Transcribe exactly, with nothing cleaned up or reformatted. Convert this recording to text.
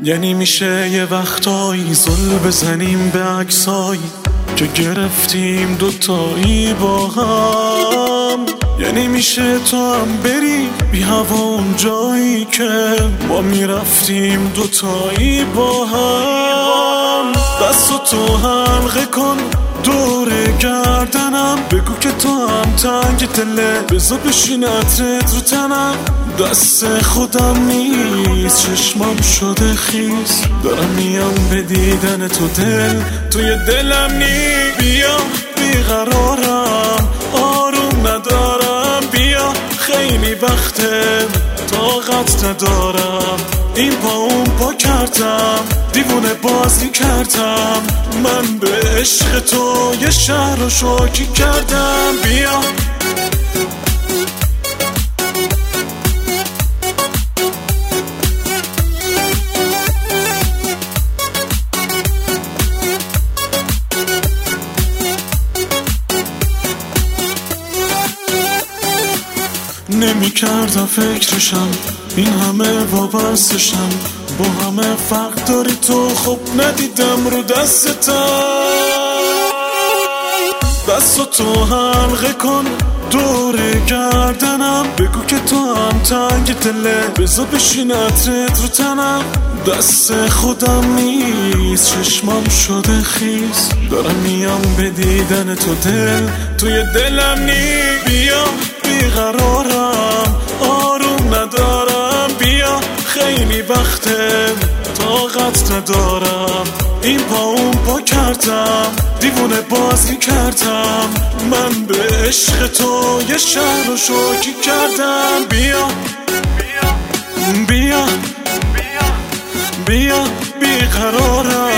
یعنی میشه یه وقتایی زل بزنیم به عکسایی که گرفتیم دوتایی با هم. یعنی میشه تو هم بری بی هوا اون جایی که ما میرفتیم دوتایی با هم. دستو تو حلقه کن دور گردنم، بگو که تو هم تنگ دله، بذار بشین عطرت رو تنم. دست خودم نیست چشمام شده خیس، دارم میام به دیدن تو دل توی دلم نی. بیا بیقرارم آروم ندارم، بیا خیلی وقته طاقت ندارم. این پا اون پا کردم دیوونه بازی کردم، من به عشق تو یه شهر رو شوکی کردم. بیا نمی کردم فکرشم این همه وابستشم، با همه فرق داری تو، خب ندیدم رو دستتم. دستو تو حلقه کن دور گردنم، بگو که تو هم تنگ دله، بذار بشین عطرت رو تنم. دست خودم نیست چشمام شده خیس، دارم میام به دیدن تو دل توی دلم نی. بیا بیقرارم آروم ندارم، بیا خیلی وقته طاقت ندارم. این پا اون پا کردم دیوونه بازی کردم، من به عشق تو یه شهر رو شوکی کردم. بیا بیا بیا بیقرارم